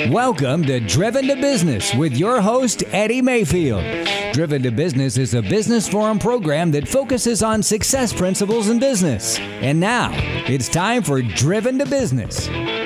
Welcome to Driven to Business with your host, Eddie Mayfield. Driven to Business is a business forum program that focuses on success principles in business. And now, it's time for Driven to Business.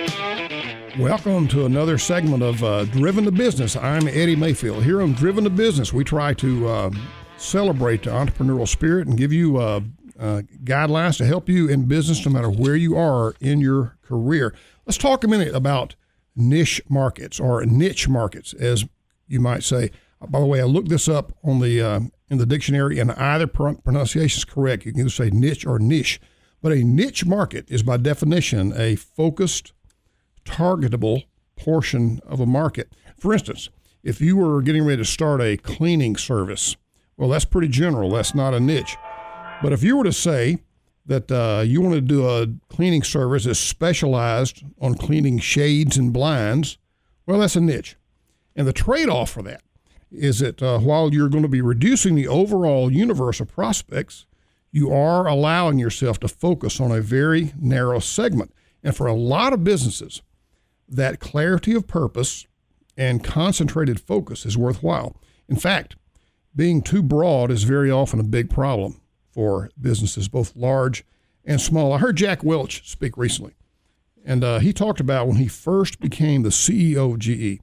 Welcome to another segment of Driven to Business. I'm Eddie Mayfield. Here on Driven to Business, we try to celebrate the entrepreneurial spirit and give you guidelines to help you in business no matter where you are in your career. Let's talk a minute about niche markets, or niche markets, as you might say. By the way, I looked this up on the in the dictionary, and either pronunciation is correct. You can either say niche or niche. But a niche market is, by definition, a focused, targetable portion of a market. For instance, if you were getting ready to start a cleaning service, well, that's pretty general. That's not a niche. But if you were to say that you want to do a cleaning service that's specialized on cleaning shades and blinds, well, that's a niche. And the trade-off for that is that while you're going to be reducing the overall universe of prospects, you are allowing yourself to focus on a very narrow segment. And for a lot of businesses, that clarity of purpose and concentrated focus is worthwhile. In fact, being too broad is very often a big problem for businesses, both large and small. I heard Jack Welch speak recently, and he talked about when he first became the CEO of GE.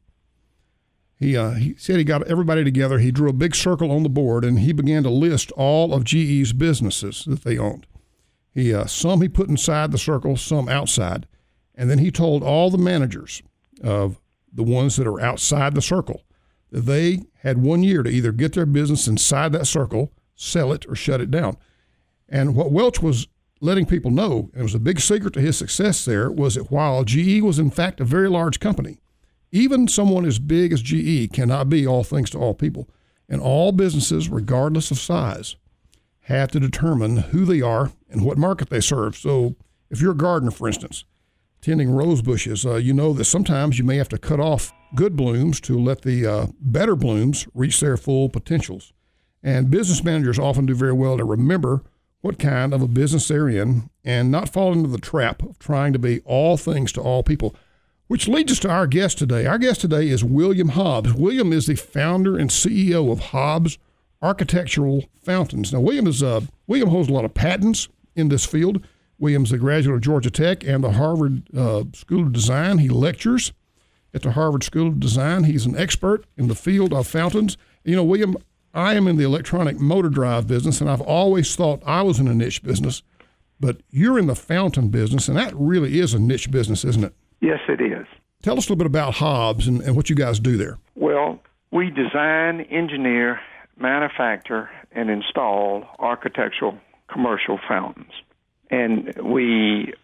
He said he got everybody together, he drew a big circle on the board, and he began to list all of GE's businesses that they owned. Some he put inside the circle, some outside, and then he told all the managers of the ones that are outside the circle that they had 1 year to either get their business inside that circle, sell it, or shut it down. And what Welch was letting people know, and it was a big secret to his success there, was that while GE was in fact a very large company, even someone as big as GE cannot be all things to all people. And all businesses, regardless of size, have to determine who they are and what market they serve. So if you're a gardener, for instance, tending rose bushes, you know that sometimes you may have to cut off good blooms to let the better blooms reach their full potentials. And business managers often do very well to remember what kind of a business they're in and not fall into the trap of trying to be all things to all people, which leads us to our guest today. Our guest today is William Hobbs. William is the founder and CEO of Hobbs Architectural Fountains. Now, William holds a lot of patents in this field. William's a graduate of Georgia Tech and the Harvard School of Design. He lectures at the Harvard School of Design. He's an expert in the field of fountains. You know, William, I am in the electronic motor drive business, and I've always thought I was in a niche business, but you're in the fountain business, and that really is a niche business, isn't it? Yes, it is. Tell us a little bit about Hobbs and what you guys do there. Well, we design, engineer, manufacture, and install architectural commercial fountains. And we,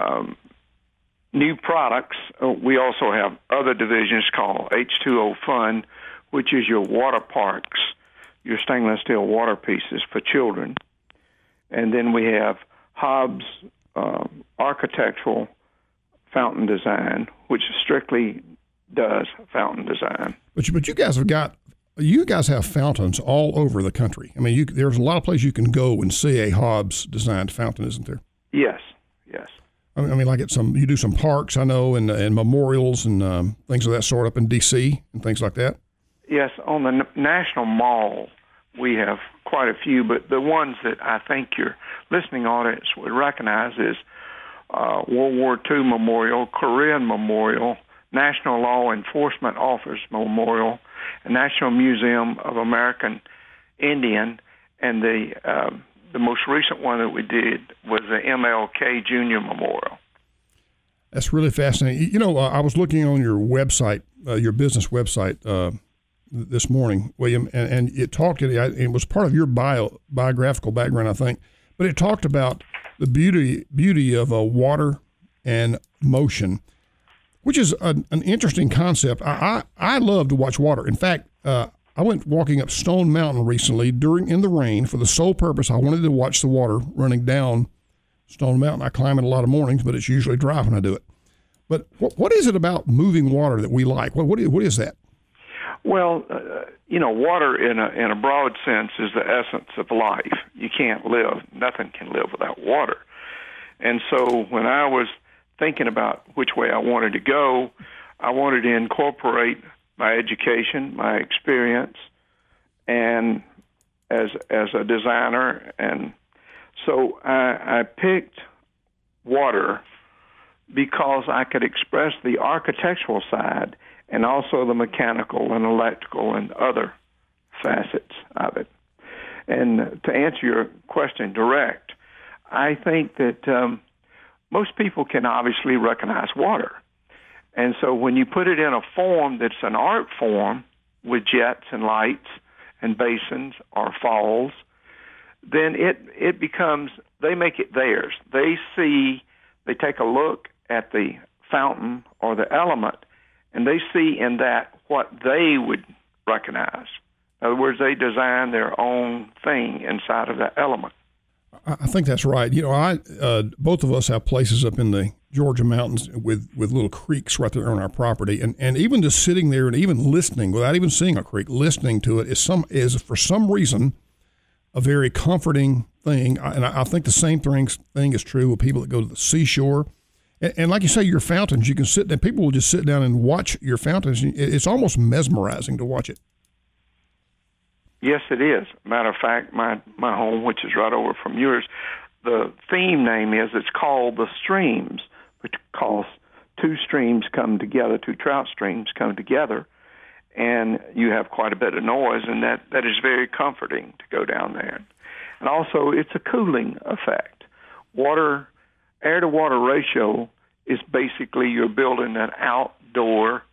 new products, we also have other divisions called H2O Fun, which is your water parks, your stainless steel water pieces for children. And then we have Hobbs Architectural Fountain Design, which strictly does fountain design. But you guys have fountains all over the country. I mean, there's a lot of places you can go and see a Hobbs designed fountain, isn't there? Yes. I mean, like you do some parks, I know, and memorials and things of that sort up in D.C. and things like that. Yes, on the National Mall, we have quite a few, but the ones that I think your listening audience would recognize is World War II Memorial, Korean Memorial, National Law Enforcement Office Memorial, and National Museum of American Indian, and the most recent one that we did was the MLK Jr. Memorial. That's really fascinating. You know, I was looking on your website, your business website, this morning, William, and it it was part of your biographical background, I think, but it talked about the beauty of water and motion, which is an interesting concept. I love to watch water. In fact, I went walking up Stone Mountain recently in the rain for the sole purpose I wanted to watch the water running down Stone Mountain. I climb it a lot of mornings, but it's usually dry when I do it. But what is it about moving water that we like? What is that? Well, water in a broad sense is the essence of life. You can't live, nothing can live without water. And so when I was thinking about which way I wanted to go, I wanted to incorporate my education, my experience, and as a designer. And so I picked water because I could express the architectural side and also the mechanical and electrical and other facets of it. And to answer your question direct, I think that most people can obviously recognize water. And so when you put it in a form that's an art form with jets and lights and basins or falls, then it becomes, they make it theirs. They take a look at the fountain or the element, and they see in that what they would recognize. In other words, they design their own thing inside of that element. I think that's right. You know, both of us have places up in the Georgia mountains with little creeks right there on our property, and even just sitting there and even listening without even seeing a creek, listening to it is for some reason a very comforting thing. And I think the same thing is true with people that go to the seashore. And like you say, your fountains, you can sit there, people will just sit down and watch your fountains. It's almost mesmerizing to watch it. Yes, it is. Matter of fact, my home, which is right over from yours, the theme name it's called The Streams, because two streams come together, two trout streams come together, and you have quite a bit of noise, and that is very comforting to go down there. And also, it's a cooling effect. Air-to-water ratio is basically you're building an outdoor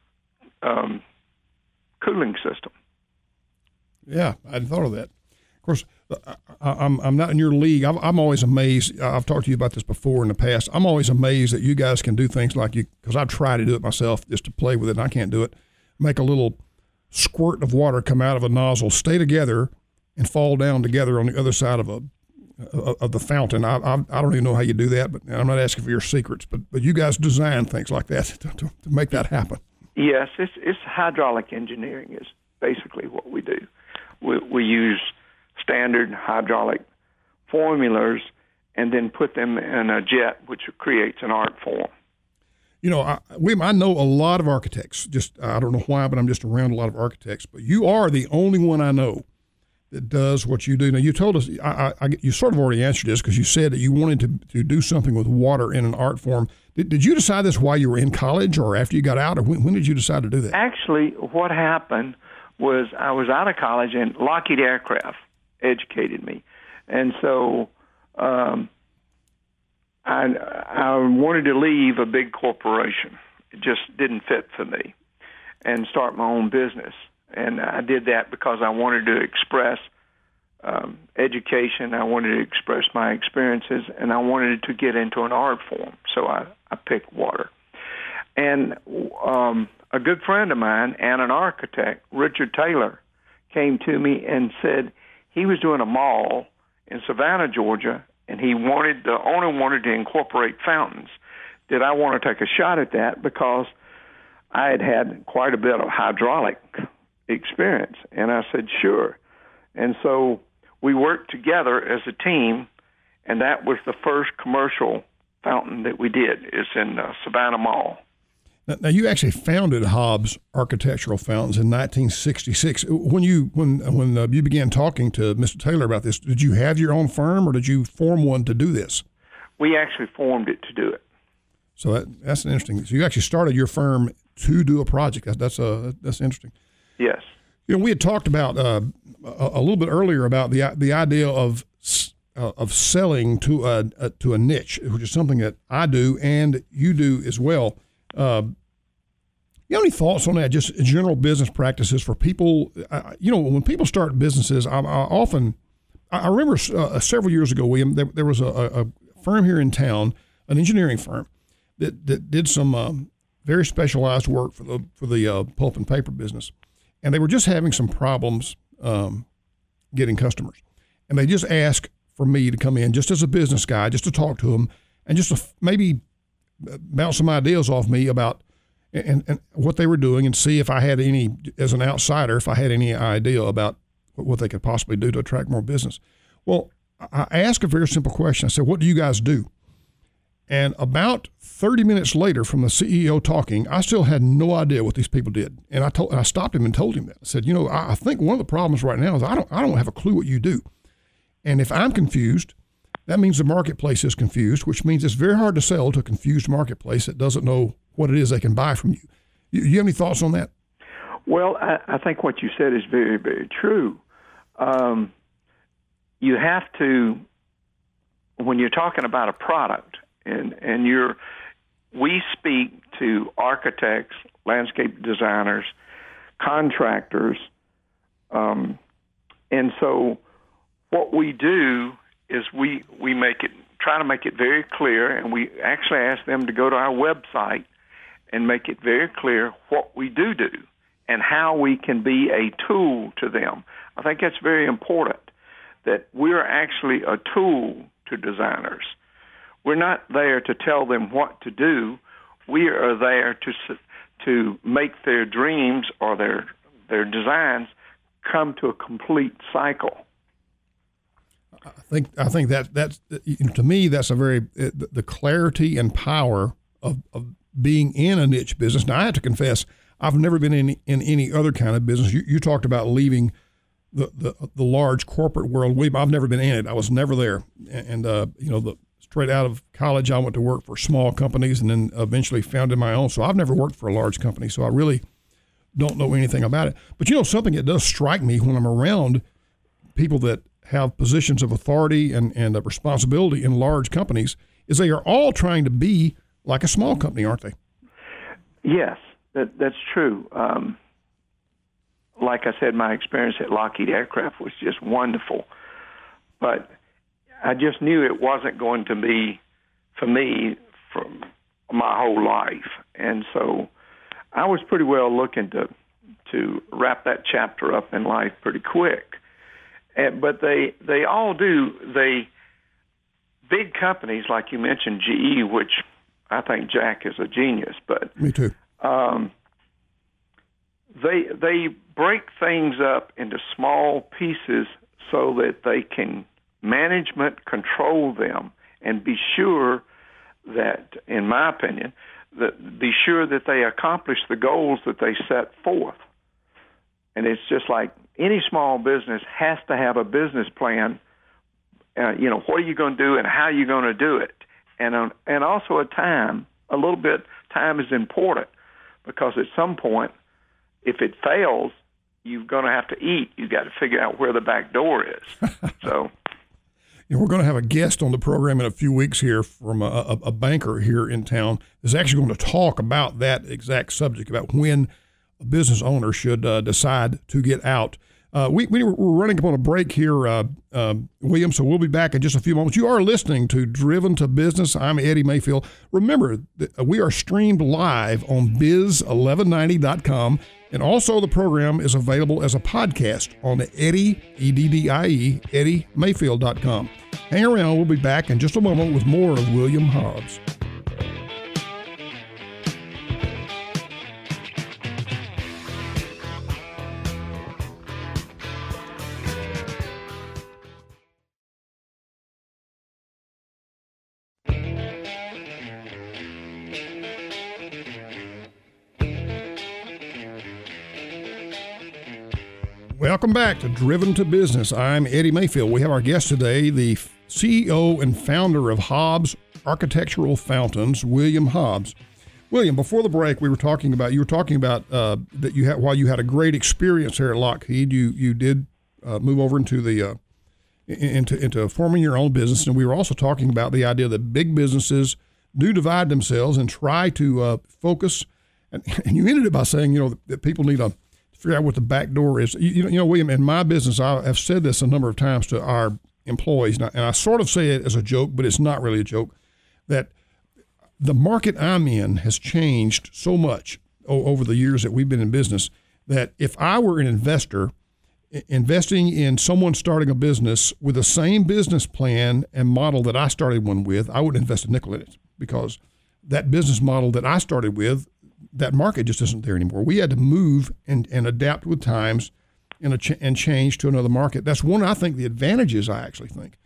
cooling system. Yeah, I hadn't thought of that. Of course, I'm not in your league. I'm always amazed. I've talked to you about this before in the past. I'm always amazed that you guys can do things like because I've tried to do it myself just to play with it, and I can't do it. Make a little squirt of water come out of a nozzle, stay together, and fall down together on the other side of the fountain. I don't even know how you do that, but I'm not asking for your secrets. But you guys design things like that to make that happen. Yes, it's hydraulic engineering is basically what we do. We use standard hydraulic formulas and then put them in a jet, which creates an art form. You know, I know a lot of architects. I don't know why, but I'm just around a lot of architects. But you are the only one I know that does what you do. Now, you told us, you sort of already answered this because you said that you wanted to do something with water in an art form. Did you decide this while you were in college or after you got out, or when did you decide to do that? Actually, what happened was I was out of college, and Lockheed Aircraft educated me. And so I wanted to leave a big corporation. It just didn't fit for me, and start my own business. And I did that because I wanted to express education, I wanted to express my experiences, and I wanted to get into an art form. So I picked water. And a good friend of mine and an architect, Richard Taylor, came to me and said he was doing a mall in Savannah, Georgia, and the owner wanted to incorporate fountains. Did I want to take a shot at that? Because I had quite a bit of hydraulic experience. And I said, sure. And so we worked together as a team, and that was the first commercial fountain that we did. It's in Savannah Mall. Now, you actually founded Hobbs Architectural Fountains in 1966. When you began talking to Mr. Taylor about this, did you have your own firm, or did you form one to do this? We actually formed it to do it. So that's interesting. So you actually started your firm to do a project. That's interesting. Yes. You know, we had talked about a little bit earlier about the idea of selling to a niche, which is something that I do and you do as well. You have any thoughts on that? Just general business practices for people. When people start businesses, I remember several years ago, William, there was a firm here in town, an engineering firm that did some very specialized work for the pulp and paper business, and they were just having some problems getting customers, and they just asked for me to come in just as a business guy, just to talk to them, and just to maybe bounce some ideas off me about and what they were doing, and see if I had any, as an outsider, if I had any idea about what they could possibly do to attract more business. Well, I asked a very simple question. I said, what do you guys do? And about 30 minutes later from the CEO talking, I still had no idea what these people did. And I stopped him and told him that. I said, I think one of the problems right now is I don't have a clue what you do. And if I'm confused, that means the marketplace is confused, which means it's very hard to sell to a confused marketplace that doesn't know what it is they can buy from you. You have any thoughts on that? Well, I think what you said is very, very true. You have to, when you're talking about a product, and we speak to architects, landscape designers, contractors, and so what we do is we try to make it very clear, and we actually ask them to go to our website and make it very clear what we do and how we can be a tool to them. I think that's very important, that we're actually a tool to designers. We're not there to tell them what to do. We are there to make their dreams or their designs come to a complete cycle. I think that's to me, that's a very the clarity and power of being in a niche business. Now, I have to confess, I've never been in any other kind of business. You talked about leaving the large corporate world. I've never been in it. I was never there. And straight out of college, I went to work for small companies and then eventually founded my own. So I've never worked for a large company. So I really don't know anything about it. But something that does strike me when I'm around people that have positions of authority and of responsibility in large companies is they are all trying to be like a small company, aren't they? Yes, that's true. Like I said, my experience at Lockheed Aircraft was just wonderful. But I just knew it wasn't going to be for me for my whole life. And so I was pretty well looking to wrap that chapter up in life pretty quick. But they all do. Big companies, like you mentioned, GE, which I think Jack is a genius. But me too. They break things up into small pieces so that they can management control them and be sure that, in my opinion, be sure that they accomplish the goals that they set forth. And it's just like any small business has to have a business plan. What are you going to do and how are you going to do it? And also time is important, because at some point, if it fails, you're going to have to eat. You've got to figure out where the back door is. So, we're going to have a guest on the program in a few weeks here from a banker here in town that's actually going to talk about that exact subject, about when a business owner should decide to get out. We're running up on a break here, William, so we'll be back in just a few moments. You are listening to Driven to Business. I'm Eddie Mayfield. Remember, we are streamed live on biz1190.com, and also the program is available as a podcast on the Eddie, E-D-D-I-E, EddieMayfield.com. Hang around. We'll be back in just a moment with more of William Hobbs. Welcome back to Driven to Business. I'm Eddie Mayfield. We have our guest today, the CEO and founder of Hobbs Architectural Fountains, William Hobbs. William, before the break, you were talking about that while you had a great experience here at Lockheed, you did move over into into forming your own business, and we were also talking about the idea that big businesses do divide themselves and try to focus. And you ended it by saying, that people need to figure out what the back door is. William, in my business, I have said this a number of times to our employees, and I sort of say it as a joke, but it's not really a joke, that the market I'm in has changed so much over the years that we've been in business that if I were an investor investing in someone starting a business with the same business plan and model that I started one with, I wouldn't invest a nickel in it, because that business model that I started with, that market just isn't there anymore. We had to move and adapt with times and change to another market. That's one, I think, the advantages, I actually think.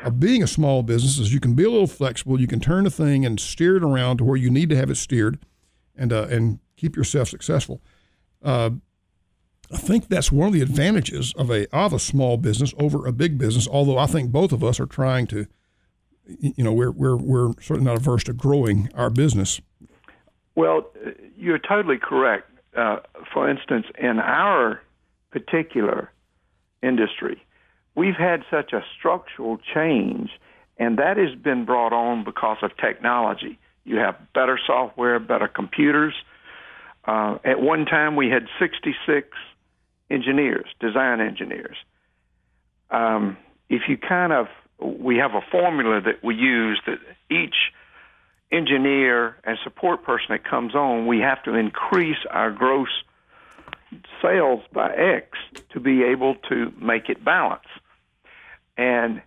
of being a small business is you can be a little flexible. You can turn the thing and steer it around to where you need to have it steered, and keep yourself successful. I think that's one of the advantages of a small business over a big business. Although I think both of us are trying to, we're certainly not averse to growing our business. Well, you're totally correct. For instance, in our particular industry, we've had such a structural change, and that has been brought on because of technology. You have better software, better computers. At one time, we had 66 engineers, design engineers. We have a formula that we use that each engineer and support person that comes on, we have to increase our gross sales by X to be able to make it balance. And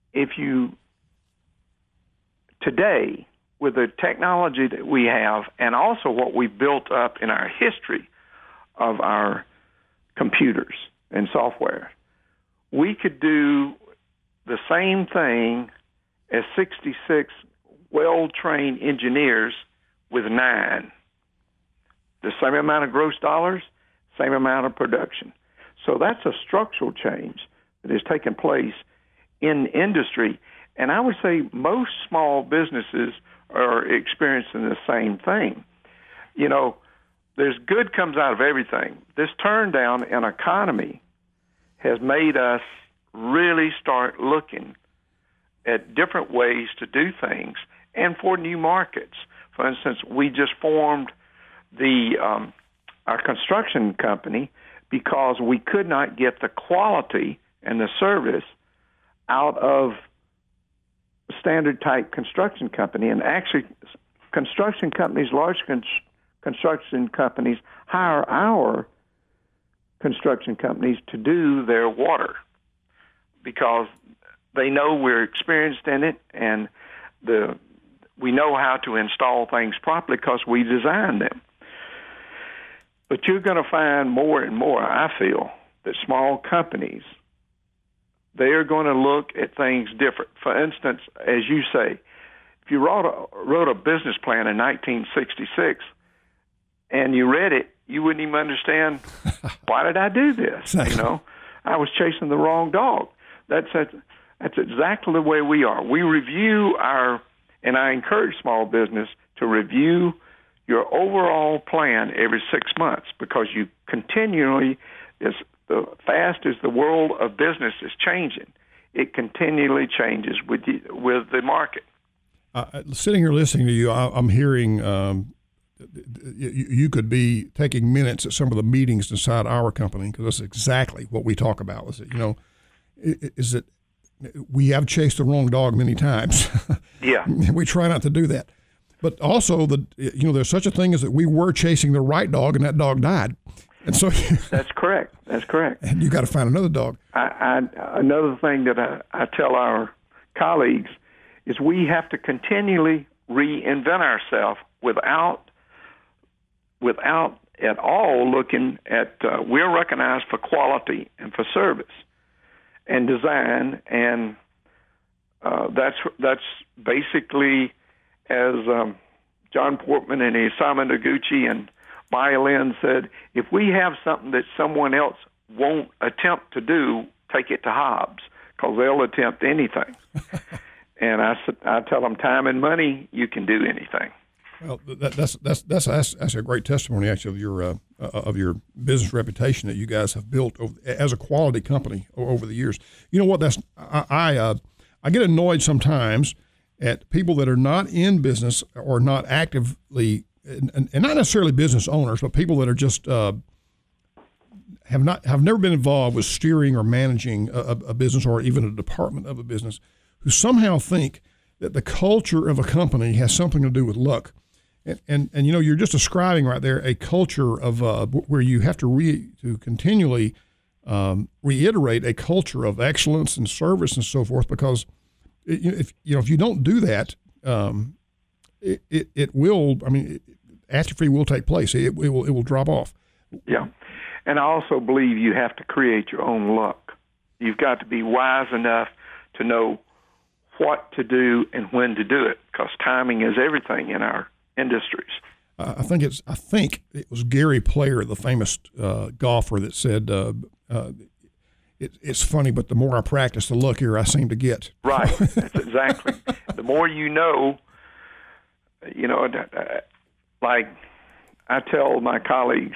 today, with the technology that we have and also what we built up in our history of our computers and software, we could do the same thing as 66 well-trained engineers with 9. The same amount of gross dollars, same amount of production. So that's a structural change that has taken place in industry. And I would say most small businesses are experiencing the same thing. There's good comes out of everything. This turn down in economy has made us really start looking at different ways to do things and for new markets. For instance, we just formed our construction company because we could not get the quality and the service out of standard type construction company. And actually, construction companies, large construction companies, hire our construction companies to do their water because they know we're experienced in it, and we know how to install things properly because we design them. But you're going to find more and more, I feel, that small companies, they are going to look at things different. For instance, as you say, if you wrote a business plan in 1966 and you read it, you wouldn't even understand, why did I do this? I was chasing the wrong dog. That's exactly the way we are. We review and I encourage small business to review your overall plan every 6 months because you continually, as fast as the world of business is changing, it continually changes with the market. Sitting here listening to you, I'm hearing you could be taking minutes at some of the meetings inside our company because that's exactly what we talk about. Is that we have chased the wrong dog many times. Yeah. We try not to do that. But also, there's such a thing as that we were chasing the right dog and that dog died. And so That's correct. And you got to find another dog. Another thing that I tell our colleagues is we have to continually reinvent ourselves without at all looking at, we're recognized for quality and for service and design, and that's basically, as John Portman and Isamu Noguchi and Maya Lin said, if we have something that someone else won't attempt to do, take it to Hobbs, because they'll attempt anything. And I tell them, time and money, you can do anything. Well, that's a great testimony, actually, of your business reputation that you guys have built as a quality company over the years. You know what? I get annoyed sometimes at people that are not in business or not actively, and not necessarily business owners, but people that are just have never been involved with steering or managing a business or even a department of a business, who somehow think that the culture of a company has something to do with luck. And you're just describing right there a culture of where you have to continually reiterate a culture of excellence and service and so forth, because if you don't do that, it will. I mean, atrophy will take place. It will drop off. Yeah, and I also believe you have to create your own luck. You've got to be wise enough to know what to do and when to do it, because timing is everything in our industries. I think it was Gary Player, the famous golfer, that said, "It's funny, but the more I practice, the luckier I seem to get." Right. That's exactly. The more you know, like I tell my colleagues,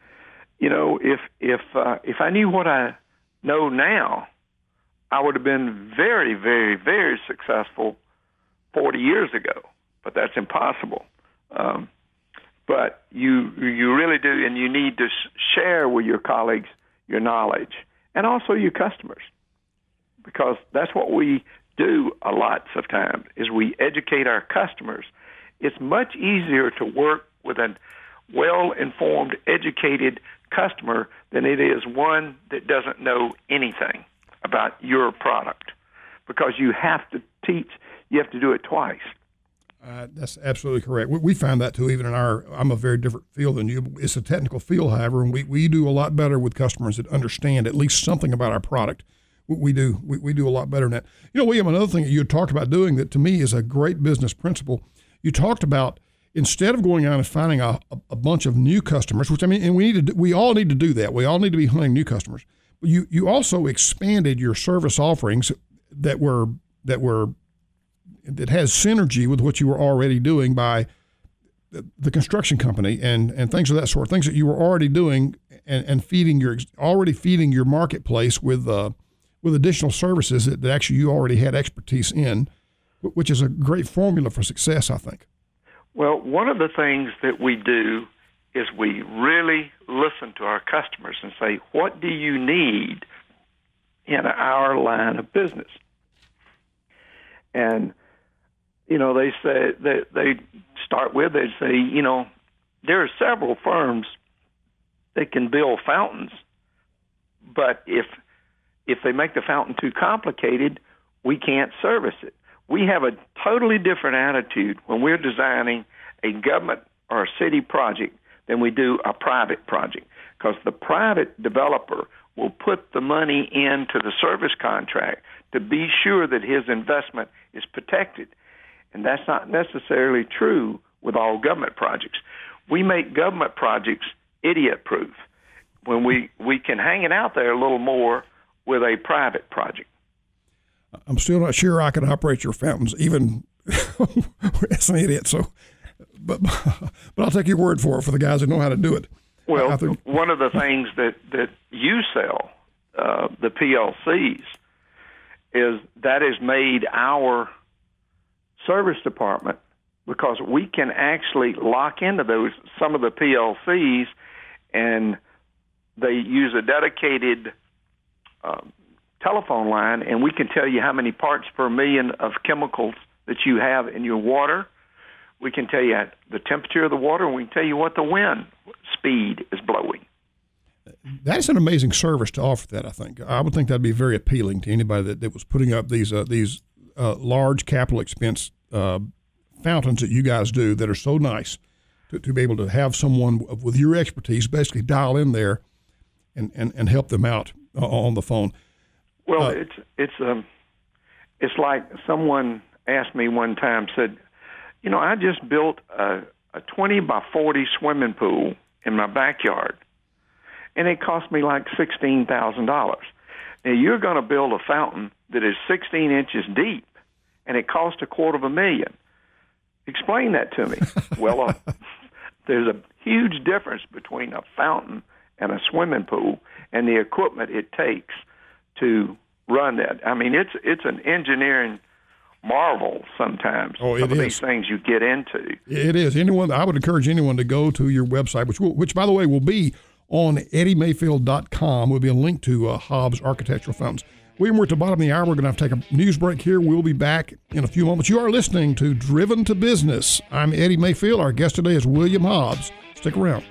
if I knew what I know now, I would have been very, very, very successful 40 years ago. But that's impossible. But you really do, and you need to share with your colleagues your knowledge and also your customers, because that's what we do a lot of times is we educate our customers. It's much easier to work with a well-informed, educated customer than it is one that doesn't know anything about your product, because you have to teach, you have to do it twice. That's absolutely correct. We find that too, even in I'm a very different field than you. It's a technical field, however, and we do a lot better with customers that understand at least something about our product. We do a lot better than that. William, another thing that you talked about doing that to me is a great business principle. You talked about instead of going out and finding a bunch of new customers, which and we all need to do that. We all need to be hunting new customers. But you also expanded your service offerings that has synergy with what you were already doing by the construction company and things of that sort, things that you were already doing and feeding your marketplace with additional services that actually you already had expertise in, which is a great formula for success, I think. Well, one of the things that we do is we really listen to our customers and say, what do you need in our line of business? And they say they start with, they say, there are several firms that can build fountains, but if they make the fountain too complicated, we can't service it. We have a totally different attitude when we're designing a government or a city project than we do a private project, because the private developer will put the money into the service contract to be sure that his investment is protected. And that's not necessarily true with all government projects. We make government projects idiot-proof when we can hang it out there a little more with a private project. I'm still not sure I can operate your fountains, even as an idiot. So, but I'll take your word for it for the guys that know how to do it. Well, one of the things that you sell, the PLCs, is that has made our service department, because we can actually lock into some of the PLCs, and they use a dedicated telephone line, and we can tell you how many parts per million of chemicals that you have in your water. We can tell you the temperature of the water, and we can tell you what the wind speed is blowing. That's an amazing service to offer that, I think. I would think that'd be very appealing to anybody that was putting up these large capital expense fountains that you guys do that are so nice to be able to have someone with your expertise basically dial in there and help them out on the phone. Well, it's like someone asked me one time, said, I just built a 20 by 40 swimming pool in my backyard, and it cost me like $16,000. Now, you're going to build a fountain that is 16 inches deep, and it cost $250,000. Explain that to me. Well, there's a huge difference between a fountain and a swimming pool and the equipment it takes to run that. I mean, it's an engineering marvel sometimes. Oh, some of these things you get into. It is. I would encourage anyone to go to your website, which by the way will be on eddiemayfield.com. Will be a link to Hobbs Architectural Fountains. William, we're at the bottom of the hour. We're going to have to take a news break here. We'll be back in a few moments. You are listening to Driven to Business. I'm Eddie Mayfield. Our guest today is William Hobbs. Stick around.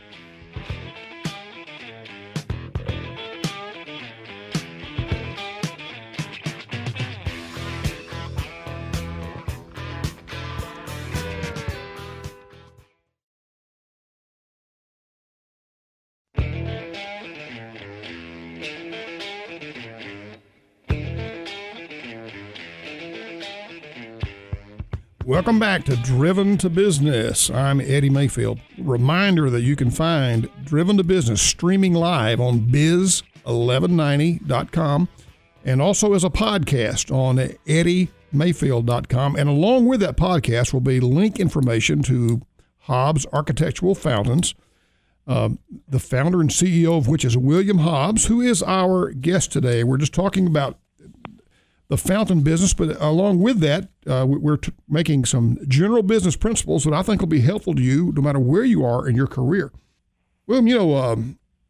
Welcome back to Driven to Business. I'm Eddie Mayfield. Reminder that you can find Driven to Business streaming live on biz1190.com and also as a podcast on eddiemayfield.com. And along with that podcast will be link information to Hobbs Architectural Fountains, the founder and CEO of which is William Hobbs, who is our guest today. We're just talking about the fountain business, but along with that, we're making some general business principles that I think will be helpful to you no matter where you are in your career. William, you know,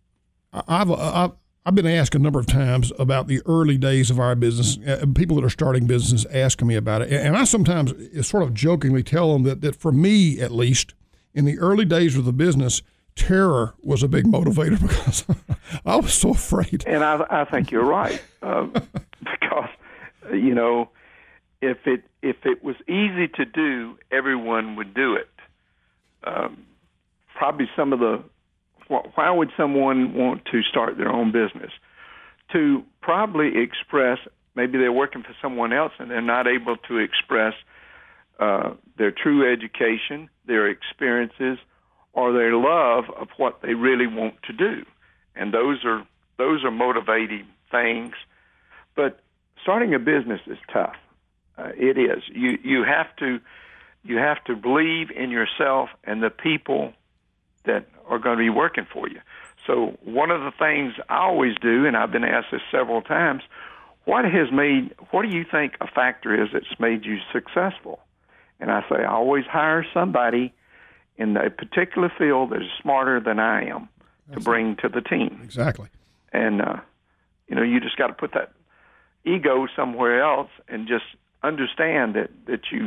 I've been asked a number of times about the early days of our business. People that are starting business asking me about it, and I sometimes sort of jokingly tell them that for me, at least, in the early days of the business, terror was a big motivator because I was so afraid. And I think you're right, because you know, if it was easy to do, everyone would do it. Probably some of the why would someone want to start their own business? To probably express, maybe they're working for someone else and they're not able to express their true education, their experiences, or their love of what they really want to do. And those are motivating things. But starting a business is tough. It is. You have to believe in yourself and the people that are going to be working for you. So one of the things I always do, and I've been asked this several times, what do you think a factor is that's made you successful? And I say, I always hire somebody in a particular field that is smarter than I am to bring to the team. Exactly. And, you just got to put that ego somewhere else and just understand that you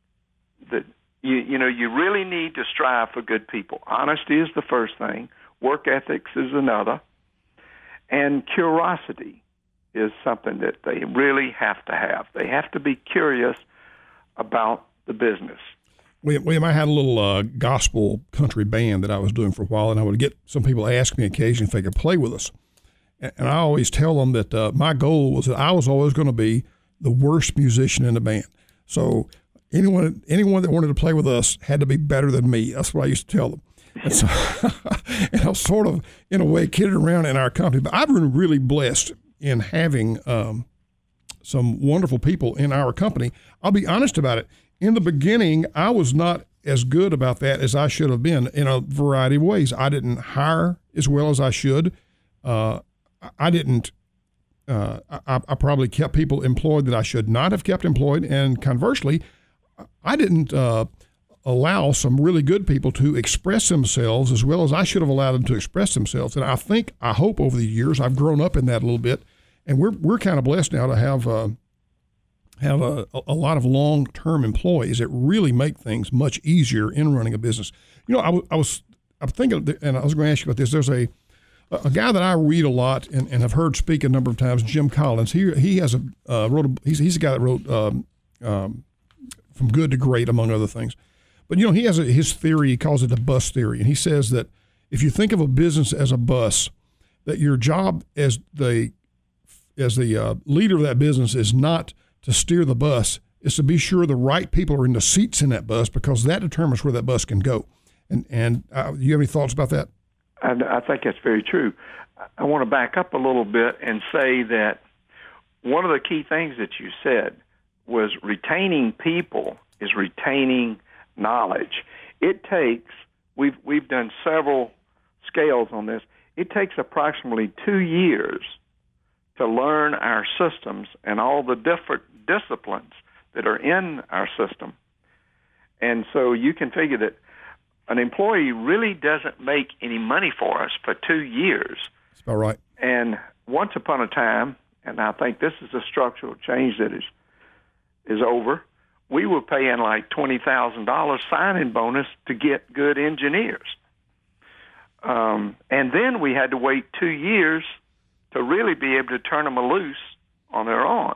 really need to strive for good people. Honesty is the first thing. Work ethics is another. And curiosity is something that they really have to have. They have to be curious about the business. William, I had a little gospel country band that I was doing for a while, and I would get some people ask me occasionally if they could play with us. And I always tell them that my goal was that I was always going to be the worst musician in the band. So anyone that wanted to play with us had to be better than me. That's what I used to tell them. And so and I was sort of, in a way, kidding around in our company. But I've been really blessed in having some wonderful people in our company. I'll be honest about it. In the beginning, I was not as good about that as I should have been in a variety of ways. I didn't hire as well as I should. I didn't. I probably kept people employed that I should not have kept employed, and conversely, I didn't allow some really good people to express themselves as well as I should have allowed them to express themselves. And I hope over the years I've grown up in that a little bit, and we're kind of blessed now to have a lot of long-term employees that really make things much easier in running a business. You know, I'm thinking, and I was going to ask you about this. There's a guy that I read a lot and have heard speak a number of times, Jim Collins. He has he's a guy that wrote From Good to Great, among other things. But you know, he has his theory. He calls it the bus theory, and he says that if you think of a business as a bus, that your job as the leader of that business is not to steer the bus, is to be sure the right people are in the seats in that bus, because that determines where that bus can go. And you have any thoughts about that? I think that's very true. I want to back up a little bit and say that one of the key things that you said was retaining people is retaining knowledge. It takes, we've done several scales on this, it takes approximately 2 years to learn our systems and all the different disciplines that are in our system. And so you can figure that an employee really doesn't make any money for us for 2 years. That's about right. And once upon a time, and I think this is a structural change that is over, we were paying like $20,000 signing bonus to get good engineers. And then we had to wait 2 years to really be able to turn them loose on their own.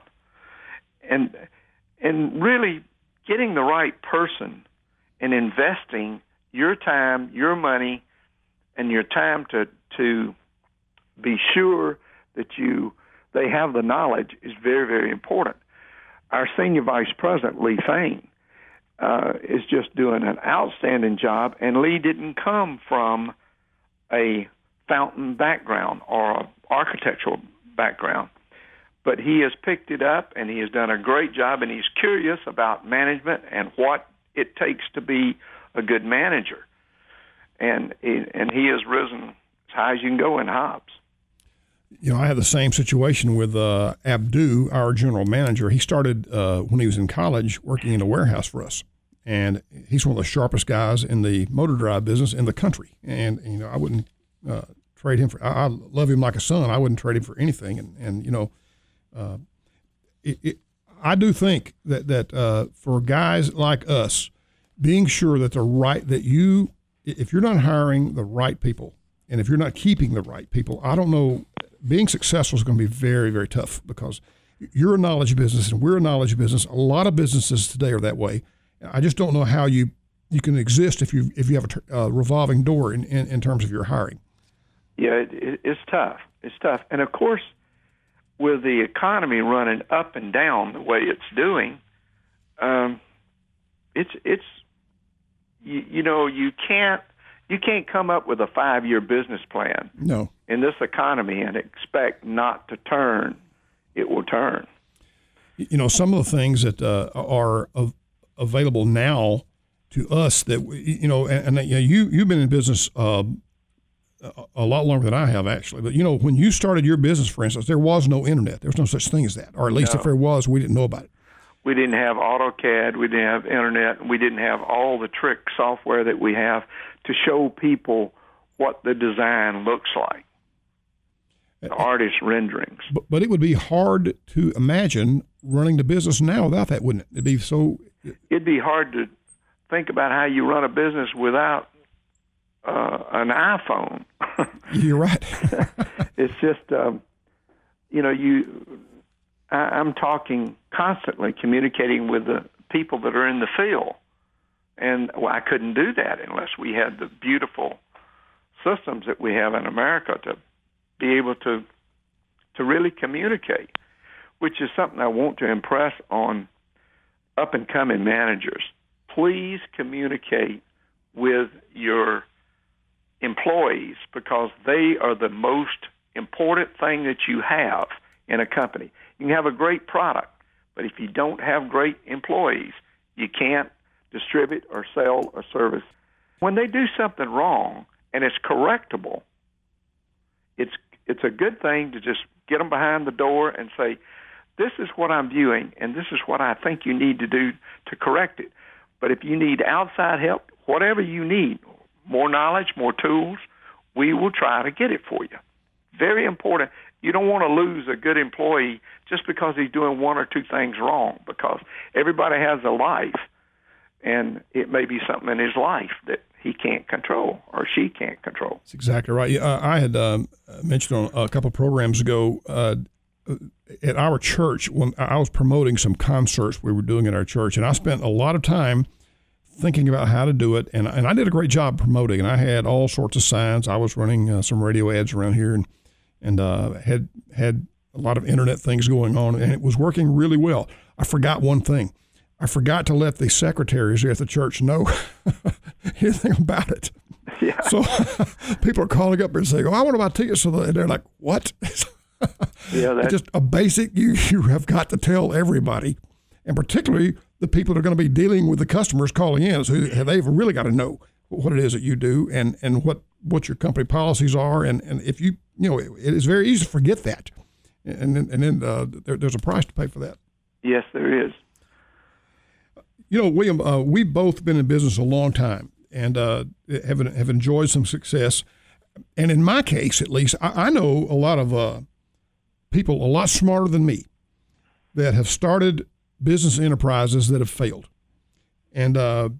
And really getting the right person and investing your time, your money, and your time to be sure that they have the knowledge is very, very important. Our senior vice president, Lee Fain, is just doing an outstanding job. And Lee didn't come from a fountain background or an architectural background, but he has picked it up and he has done a great job, and he's curious about management and what it takes to be a good manager. And he has risen as high as you can go in Hobbs. You know, I had the same situation with Abdu, our general manager. He started when he was in college working in a warehouse for us. And he's one of the sharpest guys in the motor drive business in the country. And, you know, I wouldn't trade him for, I love him like a son. I wouldn't trade him for anything. And you know, I do think that for guys like us, being sure that if you're not hiring the right people and if you're not keeping the right people, I don't know, being successful is going to be very, very tough, because you're a knowledge business and we're a knowledge business. A lot of businesses today are that way. I just don't know how you can exist if you have a revolving door in terms of your hiring. Yeah, it's tough. It's tough. And of course, with the economy running up and down the way it's doing, it's you know, you can't come up with a 5-year business plan. No. In this economy and expect not to turn. It will turn. You know, some of the things that are available now to us that, you know, and you know, you've been in business a lot longer than I have, actually. But, you know, when you started your business, for instance, there was no internet. There was no such thing as that. Or at least if there was, we didn't know about it. We didn't have AutoCAD. We didn't have internet. We didn't have all the trick software that we have to show people what the design looks like, the artist renderings. But it would be hard to imagine running the business now without that, wouldn't it? It'd be hard to think about how you run a business without an iPhone. You're right. It's just, you know, I'm talking constantly, communicating with the people that are in the field. And I couldn't do that unless we had the beautiful systems that we have in America to be able to really communicate, which is something I want to impress on up-and-coming managers. Please communicate with your employees, because they are the most important thing that you have in a company. You can have a great product, but if you don't have great employees, you can't distribute or sell a service. When they do something wrong and it's correctable, it's a good thing to just get them behind the door and say, this is what I'm viewing, and this is what I think you need to do to correct it. But if you need outside help, whatever you need, more knowledge, more tools, we will try to get it for you. Very important. You don't want to lose a good employee just because he's doing one or two things wrong, because everybody has a life, and it may be something in his life that he can't control or she can't control. That's exactly right. I had mentioned on a couple of programs ago at our church, when I was promoting some concerts we were doing at our church, and I spent a lot of time thinking about how to do it, and I did a great job promoting, and I had all sorts of signs. I was running some radio ads around here, and had a lot of internet things going on, and it was working really well. I forgot one thing. I forgot to let the secretaries at the church know anything about it. Yeah. So people are calling up and saying, "Oh, I want to buy tickets," and they're like, "What?" Yeah, that's just a basic. You have got to tell everybody, and particularly the people that are going to be dealing with the customers calling in. So they've really got to know what it is that you do and what your company policies are, and if you know, it is very easy to forget that, and then there's a price to pay for that. Yes, there is. You know, William, we've both been in business a long time and have enjoyed some success. And in my case, at least, I know a lot of people a lot smarter than me that have started business enterprises that have failed. And do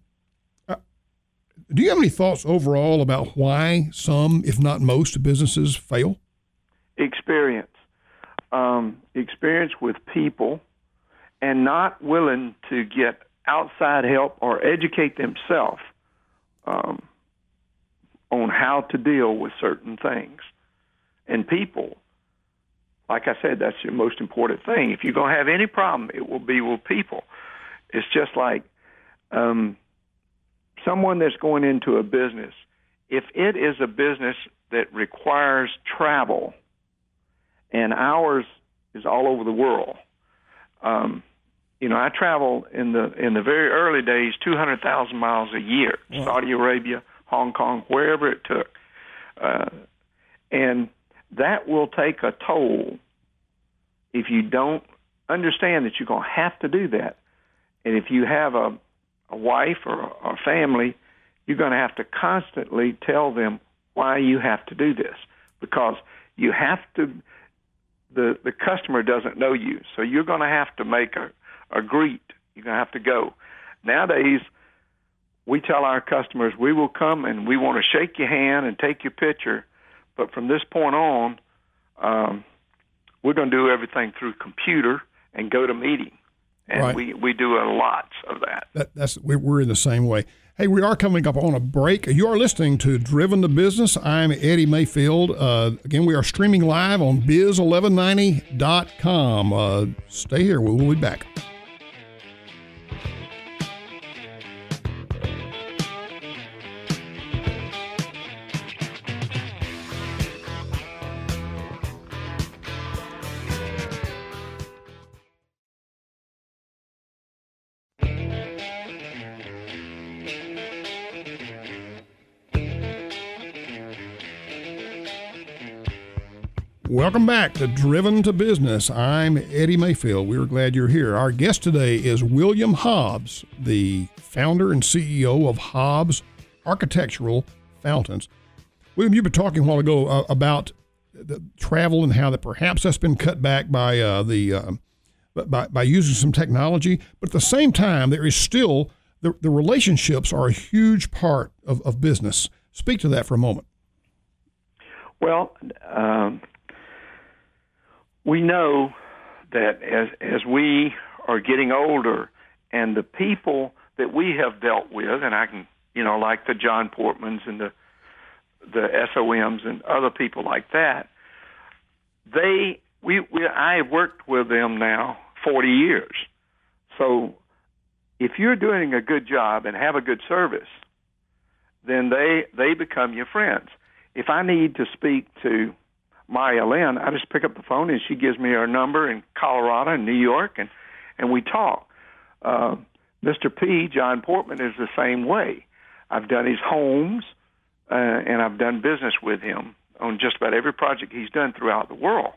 you have any thoughts overall about why some, if not most, businesses fail? Experience with people, and not willing to get outside help or educate themselves on how to deal with certain things. And people, like I said, that's your most important thing. If you're going to have any problem, it will be with people. It's just like someone that's going into a business, if it is a business that requires travel, and ours is all over the world. I travel in the very early days 200,000 miles a year, Saudi Arabia, Hong Kong, wherever it took. And that will take a toll if you don't understand that you're going to have to do that. And if you have a wife or a family, you're going to have to constantly tell them why you have to do this, because you have to. The customer doesn't know you, so you're going to have to make a greet. You're going to have to go. Nowadays, we tell our customers we will come and we want to shake your hand and take your picture, but from this point on, we're going to do everything through computer and go to meeting. And right. we do a lot of that. We're in the same way. Hey, we are coming up on a break. You are listening to Driven to Business. I'm Eddie Mayfield. Again, we are streaming live on biz1190.com. Stay here. We'll be back. Welcome back to Driven to Business. I'm Eddie Mayfield. We're glad you're here. Our guest today is William Hobbs, the founder and CEO of Hobbs Architectural Fountains. William, you've been talking a while ago about the travel and how that perhaps that's been cut back by by using some technology, but at the same time, there is still the relationships are a huge part of business. Speak to that for a moment. Well, we know that as we are getting older, and the people that we have dealt with, and I can, like the John Portmans and the SOMs and other people like that, I have worked with them now 40 years. So if you're doing a good job and have a good service, then they become your friends. If I need to speak to Maria Lynn, I just pick up the phone and she gives me her number in Colorado and New York, and we talk. Mr. P, John Portman, is the same way. I've done his homes, and I've done business with him on just about every project he's done throughout the world.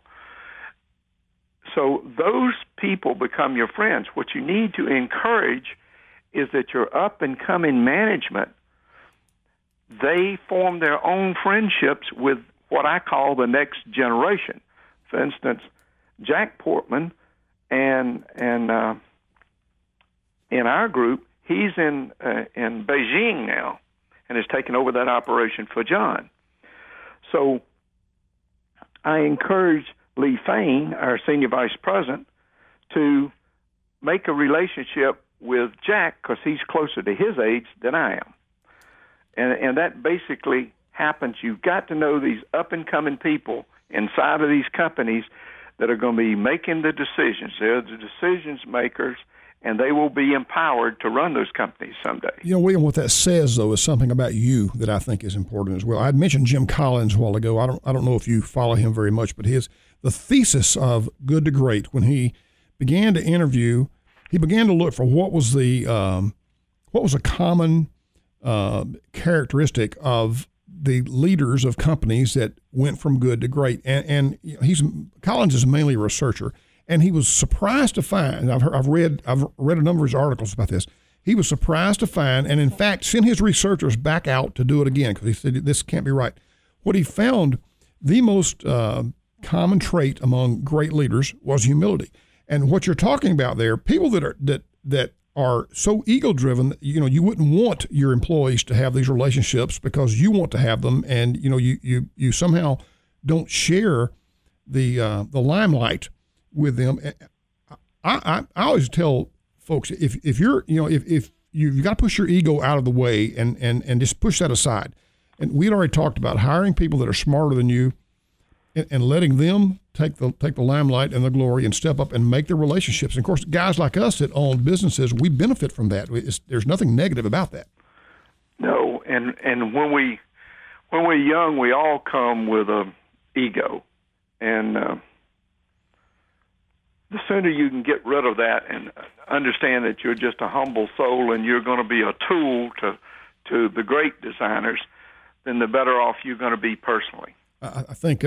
So those people become your friends. What you need to encourage is that your up-and-coming management, they form their own friendships with what I call the next generation. For instance, Jack Portman and in our group, he's in Beijing now and has taken over that operation for John. So I encourage Lee Fain, our senior vice president, to make a relationship with Jack because he's closer to his age than I am. And that basically happens. You've got to know these up-and-coming people inside of these companies that are going to be making the decisions. They're the decisions makers, and they will be empowered to run those companies someday. William, what that says, though, is something about you that I think is important as well. I'd mentioned Jim Collins a while ago. I don't know if you follow him very much, but the thesis of Good to Great, when he began to interview, he began to look for what was a common characteristic of the leaders of companies that went from good to great. And Collins is mainly a researcher, and he was surprised to find, I've read a number of his articles about this, he was surprised to find, and in fact sent his researchers back out to do it again because he said this can't be right. What he found, the most common trait among great leaders was humility. And what you're talking about there, people that are so ego-driven, you wouldn't want your employees to have these relationships because you want to have them, and you somehow don't share the limelight with them. I always tell folks, if you've got to push your ego out of the way and just push that aside. And we'd already talked about hiring people that are smarter than you, and letting them take the limelight and the glory and step up and make their relationships. And of course, guys like us that own businesses, we benefit from that. There's nothing negative about that. No, and when we're young, we all come with a ego, and the sooner you can get rid of that and understand that you're just a humble soul and you're going to be a tool to the great designers, then the better off you're going to be personally. I think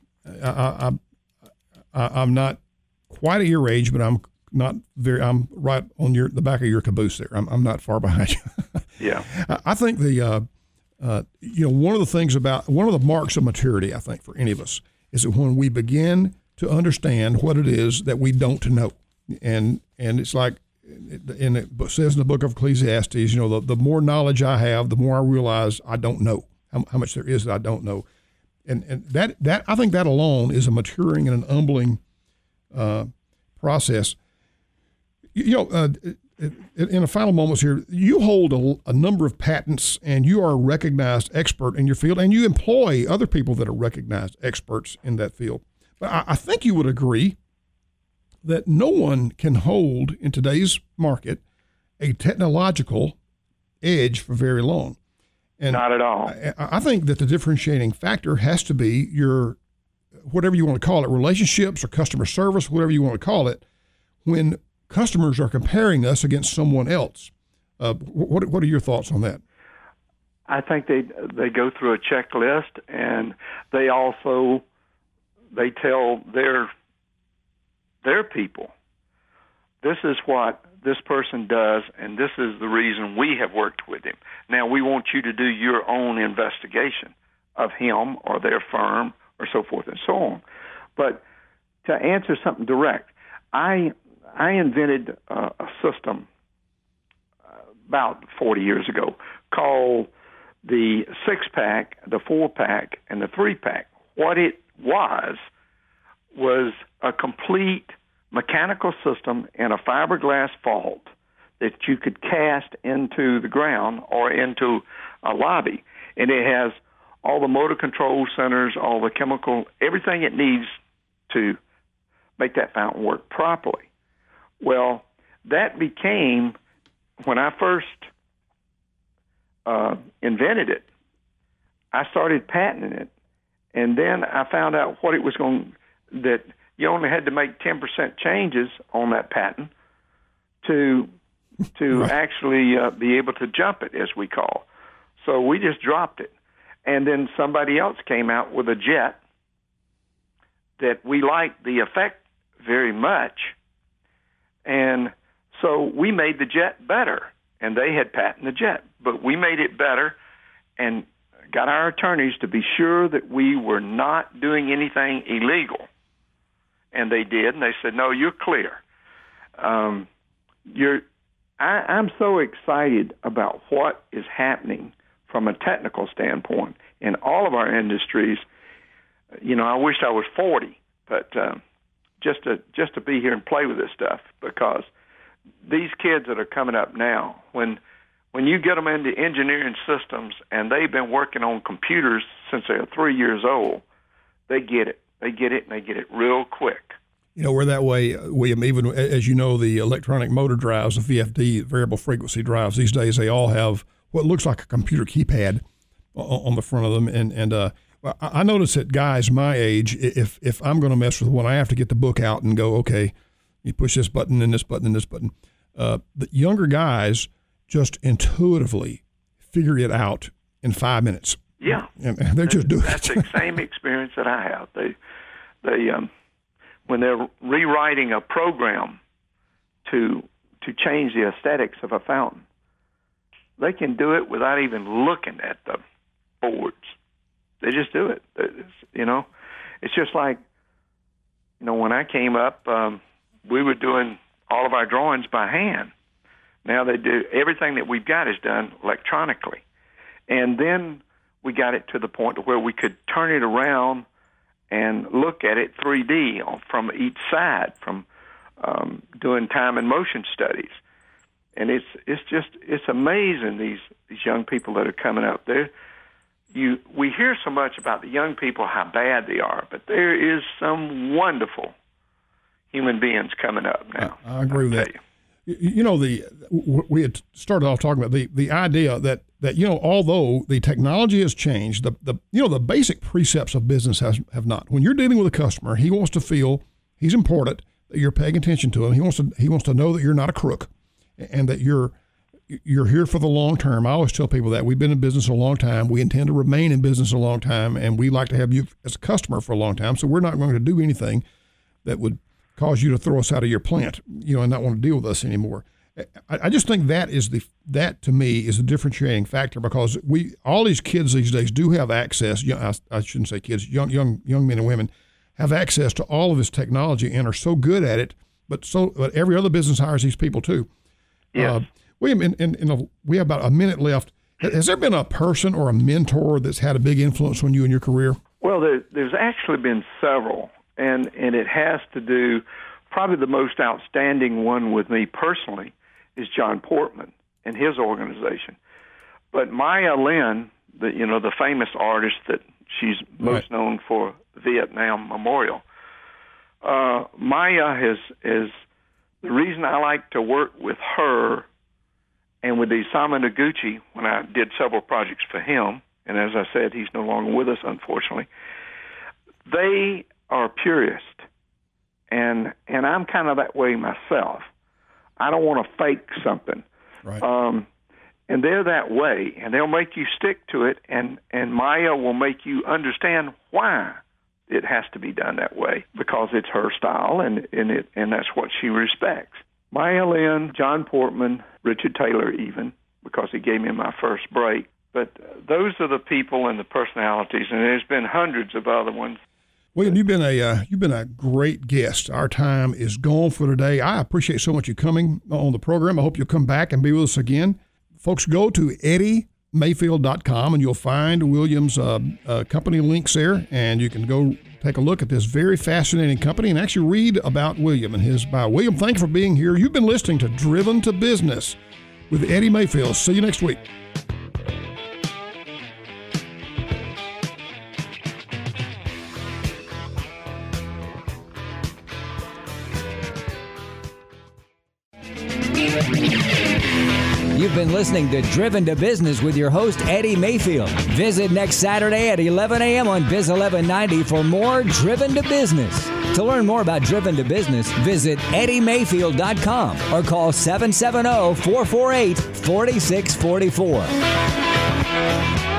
I'm not quite at your age, but I'm right on the back of your caboose there. I'm not far behind you. Yeah. I think one of the marks of maturity, I think, for any of us is that when we begin to understand what it is that we don't know. And it's like, it says in the book of Ecclesiastes, the more knowledge I have, the more I realize I don't know, how much there is that I don't know. And that I think that alone is a maturing and an humbling process. In the final moments here, you hold a number of patents, and you are a recognized expert in your field, and you employ other people that are recognized experts in that field. But I think you would agree that no one can hold in today's market a technological edge for very long. And not at all. I think that the differentiating factor has to be your, whatever you want to call it, relationships or customer service, whatever you want to call it, when customers are comparing us against someone else. What are your thoughts on that? I think they go through a checklist, and they tell their people, this is what this person does, and this is the reason we have worked with him. Now we want you to do your own investigation of him or their firm or so forth and so on. But to answer something direct, I invented a system about 40 years ago called the 6-pack, the 4-pack, and the 3-pack. What it was a complete mechanical system in a fiberglass vault that you could cast into the ground or into a lobby. And it has all the motor control centers, all the chemical, everything it needs to make that fountain work properly. Well, that became, when I first invented it, I started patenting it, and then I found out what it was that you only had to make 10% changes on that patent to right. Actually be able to jump it, as we call. So we just dropped it. And then somebody else came out with a jet that we liked the effect very much. And so we made the jet better, and they had patented the jet. But we made it better and got our attorneys to be sure that we were not doing anything illegal. And they did, and they said, no, you're clear. I'm so excited about what is happening from a technical standpoint in all of our industries. I wish I was 40, but just to be here and play with this stuff, because these kids that are coming up now, when you get them into engineering systems and they've been working on computers since they're 3 years old, they get it. They get it, and they get it real quick. We're that way, William. Even as you know, the electronic motor drives, the VFD, variable frequency drives, these days they all have what looks like a computer keypad on the front of them. And I notice that guys my age, if I'm going to mess with one, I have to get the book out and go, okay, you push this button and this button and this button. The younger guys just intuitively figure it out in 5 minutes. Yeah, and they just do it. That's the same experience that I have. They when they're rewriting a program to change the aesthetics of a fountain, they can do it without even looking at the boards. They just do it. It's just like, when I came up, we were doing all of our drawings by hand. Now they do everything that we've got is done electronically, and then we got it to the point where we could turn it around and look at it 3D from each side, from doing time and motion studies. And it's amazing, these young people that are coming up. we hear so much about the young people, how bad they are, but there is some wonderful human beings coming up now. I agree with that. We had started off talking about the idea that although the technology has changed, the basic precepts of business have not. When you're dealing with a customer, he wants to feel he's important, that you're paying attention to him. He wants to know that you're not a crook, and that you're here for the long term. I always tell people that we've been in business a long time. We intend to remain in business a long time, and we like to have you as a customer for a long time. So we're not going to do anything that would cause you to throw us out of your plant, and not want to deal with us anymore. I just think that to me is a differentiating factor, because all these kids these days do have access. I shouldn't say kids, young men and women have access to all of this technology and are so good at it. But every other business hires these people too. Yes. William, we have about a minute left. Has there been a person or a mentor that's had a big influence on you in your career? Well, there's actually been several. And it has to do, probably the most outstanding one with me personally is John Portman and his organization. But Maya Lin, the famous artist that she's most known for the Vietnam Memorial, Maya is the reason I like to work with her and with Isamu Noguchi when I did several projects for him. And as I said, he's no longer with us, unfortunately. They are purist, and I'm kind of that way myself. I don't want to fake something, right? And they're that way, and they'll make you stick to it, and Maya will make you understand why it has to be done that way, because it's her style, and that's what she respects. Maya Lin, John Portman, Richard Taylor, even because he gave me my first break. But those are the people and the personalities, and there's been hundreds of other ones. William, you've been a great guest. Our time is gone for today. I appreciate so much you coming on the program. I hope you'll come back and be with us again. Folks, go to eddiemayfield.com and you'll find William's company links there, and you can go take a look at this very fascinating company and actually read about William and his bio. William, thank you for being here. You've been listening to Driven to Business with Eddie Mayfield. See you next week. You've been listening to Driven to Business with your host, Eddie Mayfield. Visit next Saturday at 11 a.m. on Biz 1190 for more Driven to Business. To learn more about Driven to Business, visit eddiemayfield.com or call 770-448-4644.